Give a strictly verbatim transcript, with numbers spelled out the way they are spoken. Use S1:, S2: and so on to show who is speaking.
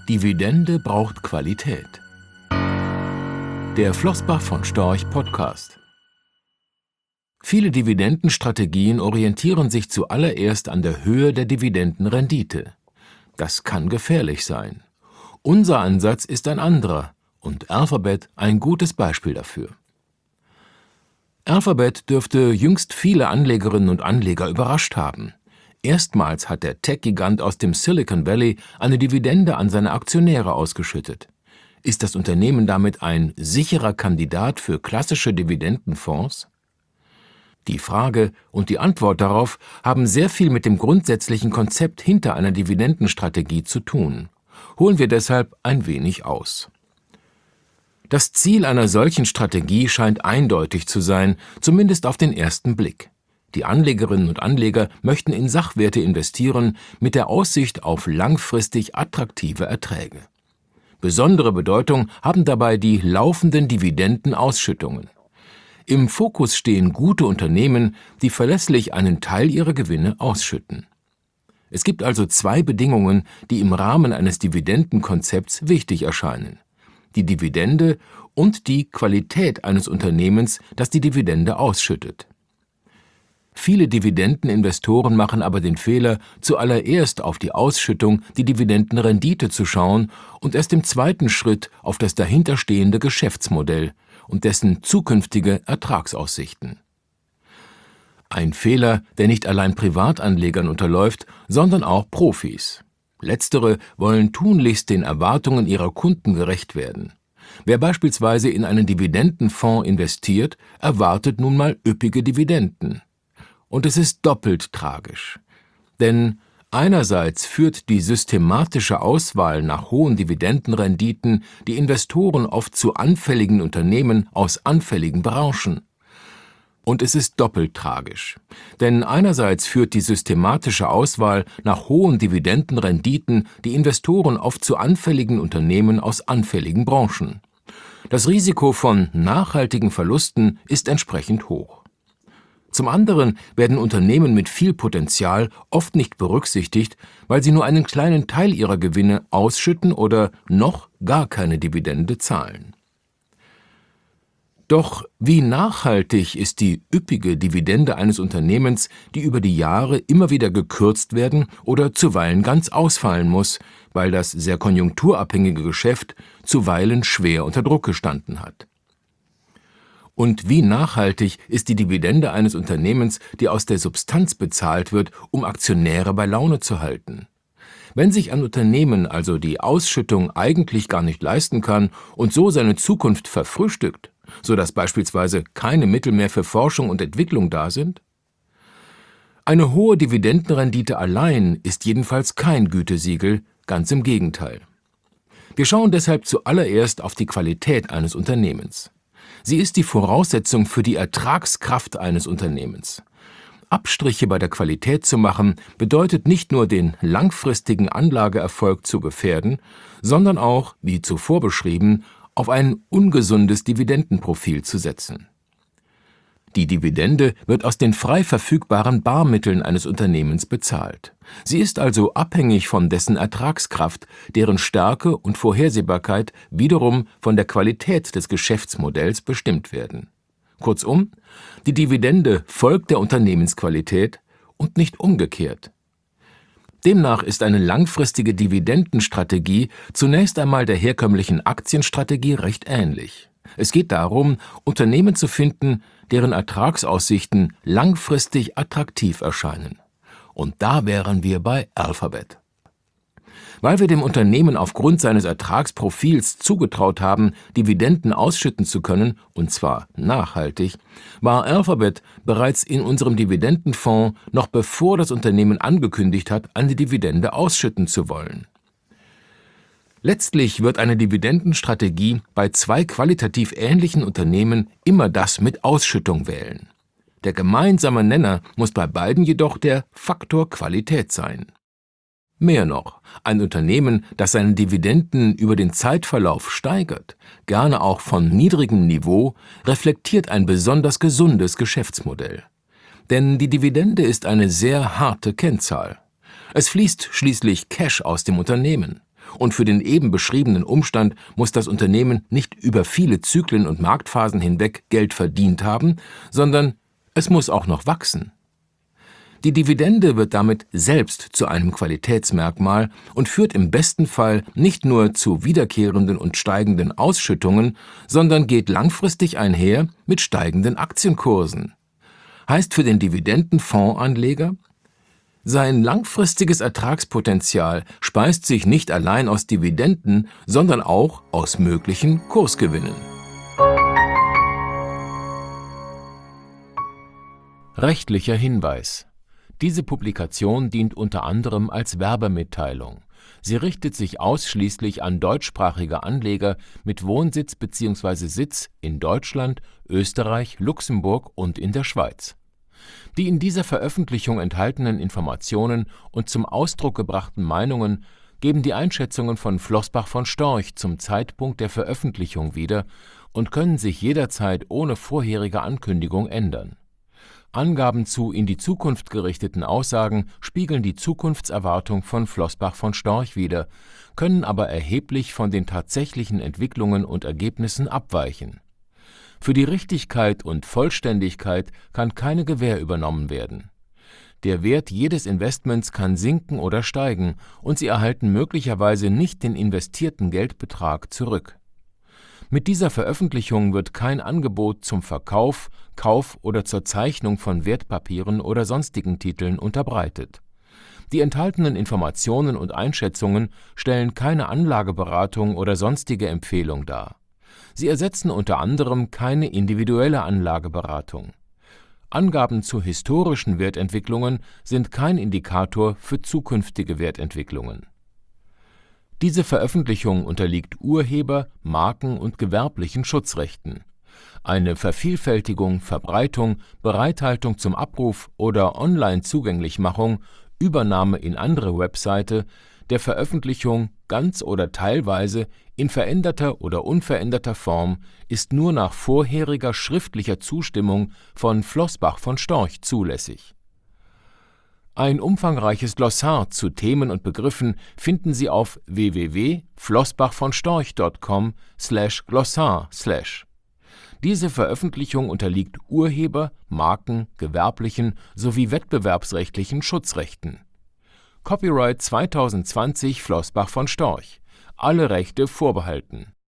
S1: Dividende braucht Qualität. Der Flossbach von Storch Podcast. Viele Dividendenstrategien orientieren sich zuallererst an der Höhe der Dividendenrendite. Das kann gefährlich sein. Unser Ansatz ist ein anderer und Alphabet ein gutes Beispiel dafür. Alphabet dürfte jüngst viele Anlegerinnen und Anleger überrascht haben. Erstmals hat der Tech-Gigant aus dem Silicon Valley eine Dividende an seine Aktionäre ausgeschüttet. Ist das Unternehmen damit ein sicherer Kandidat für klassische Dividendenfonds? Die Frage und die Antwort darauf haben sehr viel mit dem grundsätzlichen Konzept hinter einer Dividendenstrategie zu tun. Holen wir deshalb ein wenig aus. Das Ziel einer solchen Strategie scheint eindeutig zu sein, zumindest auf den ersten Blick. Die Anlegerinnen und Anleger möchten in Sachwerte investieren mit der Aussicht auf langfristig attraktive Erträge. Besondere Bedeutung haben dabei die laufenden Dividendenausschüttungen. Im Fokus stehen gute Unternehmen, die verlässlich einen Teil ihrer Gewinne ausschütten. Es gibt also zwei Bedingungen, die im Rahmen eines Dividendenkonzepts wichtig erscheinen: die Dividende und die Qualität eines Unternehmens, das die Dividende ausschüttet. Viele Dividendeninvestoren machen aber den Fehler, zuallererst auf die Ausschüttung, die Dividendenrendite zu schauen und erst im zweiten Schritt auf das dahinterstehende Geschäftsmodell und dessen zukünftige Ertragsaussichten. Ein Fehler, der nicht allein Privatanlegern unterläuft, sondern auch Profis. Letztere wollen tunlichst den Erwartungen ihrer Kunden gerecht werden. Wer beispielsweise in einen Dividendenfonds investiert, erwartet nun mal üppige Dividenden. Und es ist doppelt tragisch. Denn einerseits führt die systematische Auswahl nach hohen Dividendenrenditen die Investoren oft zu anfälligen Unternehmen aus anfälligen Branchen. Und es ist doppelt tragisch. Denn einerseits führt die systematische Auswahl nach hohen Dividendenrenditen die Investoren oft zu anfälligen Unternehmen aus anfälligen Branchen. Das Risiko von nachhaltigen Verlusten ist entsprechend hoch. Zum anderen werden Unternehmen mit viel Potenzial oft nicht berücksichtigt, weil sie nur einen kleinen Teil ihrer Gewinne ausschütten oder noch gar keine Dividende zahlen. Doch wie nachhaltig ist die üppige Dividende eines Unternehmens, die über die Jahre immer wieder gekürzt werden oder zuweilen ganz ausfallen muss, weil das sehr konjunkturabhängige Geschäft zuweilen schwer unter Druck gestanden hat? Und wie nachhaltig ist die Dividende eines Unternehmens, die aus der Substanz bezahlt wird, um Aktionäre bei Laune zu halten? Wenn sich ein Unternehmen also die Ausschüttung eigentlich gar nicht leisten kann und so seine Zukunft verfrühstückt, sodass beispielsweise keine Mittel mehr für Forschung und Entwicklung da sind? Eine hohe Dividendenrendite allein ist jedenfalls kein Gütesiegel, ganz im Gegenteil. Wir schauen deshalb zuallererst auf die Qualität eines Unternehmens. Sie ist die Voraussetzung für die Ertragskraft eines Unternehmens. Abstriche bei der Qualität zu machen, bedeutet nicht nur den langfristigen Anlageerfolg zu gefährden, sondern auch, wie zuvor beschrieben, auf ein ungesundes Dividendenprofil zu setzen. Die Dividende wird aus den frei verfügbaren Barmitteln eines Unternehmens bezahlt. Sie ist also abhängig von dessen Ertragskraft, deren Stärke und Vorhersehbarkeit wiederum von der Qualität des Geschäftsmodells bestimmt werden. Kurzum, die Dividende folgt der Unternehmensqualität und nicht umgekehrt. Demnach ist eine langfristige Dividendenstrategie zunächst einmal der herkömmlichen Aktienstrategie recht ähnlich. Es geht darum, Unternehmen zu finden, deren Ertragsaussichten langfristig attraktiv erscheinen. Und da wären wir bei Alphabet. Weil wir dem Unternehmen aufgrund seines Ertragsprofils zugetraut haben, Dividenden ausschütten zu können, und zwar nachhaltig, war Alphabet bereits in unserem Dividendenfonds, noch bevor das Unternehmen angekündigt hat, eine Dividende ausschütten zu wollen. Letztlich wird eine Dividendenstrategie bei zwei qualitativ ähnlichen Unternehmen immer das mit Ausschüttung wählen. Der gemeinsame Nenner muss bei beiden jedoch der Faktor Qualität sein. Mehr noch, ein Unternehmen, das seine Dividenden über den Zeitverlauf steigert, gerne auch von niedrigem Niveau, reflektiert ein besonders gesundes Geschäftsmodell. Denn die Dividende ist eine sehr harte Kennzahl. Es fließt schließlich Cash aus dem Unternehmen. Und für den eben beschriebenen Umstand muss das Unternehmen nicht über viele Zyklen und Marktphasen hinweg Geld verdient haben, sondern es muss auch noch wachsen. Die Dividende wird damit selbst zu einem Qualitätsmerkmal und führt im besten Fall nicht nur zu wiederkehrenden und steigenden Ausschüttungen, sondern geht langfristig einher mit steigenden Aktienkursen. Heißt für den Dividendenfondsanleger: Sein langfristiges Ertragspotenzial speist sich nicht allein aus Dividenden, sondern auch aus möglichen Kursgewinnen. Rechtlicher Hinweis: Diese Publikation dient unter anderem als Werbemitteilung. Sie richtet sich ausschließlich an deutschsprachige Anleger mit Wohnsitz bzw. Sitz in Deutschland, Österreich, Luxemburg und in der Schweiz. Die in dieser Veröffentlichung enthaltenen Informationen und zum Ausdruck gebrachten Meinungen geben die Einschätzungen von Flossbach von Storch zum Zeitpunkt der Veröffentlichung wieder und können sich jederzeit ohne vorherige Ankündigung ändern. Angaben zu in die Zukunft gerichteten Aussagen spiegeln die Zukunftserwartung von Flossbach von Storch wider, können aber erheblich von den tatsächlichen Entwicklungen und Ergebnissen abweichen. Für die Richtigkeit und Vollständigkeit kann keine Gewähr übernommen werden. Der Wert jedes Investments kann sinken oder steigen und Sie erhalten möglicherweise nicht den investierten Geldbetrag zurück. Mit dieser Veröffentlichung wird kein Angebot zum Verkauf, Kauf oder zur Zeichnung von Wertpapieren oder sonstigen Titeln unterbreitet. Die enthaltenen Informationen und Einschätzungen stellen keine Anlageberatung oder sonstige Empfehlung dar. Sie ersetzen unter anderem keine individuelle Anlageberatung. Angaben zu historischen Wertentwicklungen sind kein Indikator für zukünftige Wertentwicklungen. Diese Veröffentlichung unterliegt Urheber-, Marken- und gewerblichen Schutzrechten. Eine Vervielfältigung, Verbreitung, Bereithaltung zum Abruf oder Online-Zugänglichmachung, Übernahme in andere Webseite, der Veröffentlichung ganz oder teilweise in veränderter oder unveränderter Form ist nur nach vorheriger schriftlicher Zustimmung von Flossbach von Storch zulässig. Ein umfangreiches Glossar zu Themen und Begriffen finden Sie auf w w w punkt flossbachvonstorch punkt com slash glossar slash. Diese Veröffentlichung unterliegt Urheber-, Marken-, gewerblichen sowie wettbewerbsrechtlichen Schutzrechten. Copyright zwanzig zwanzig Flossbach von Storch. Alle Rechte vorbehalten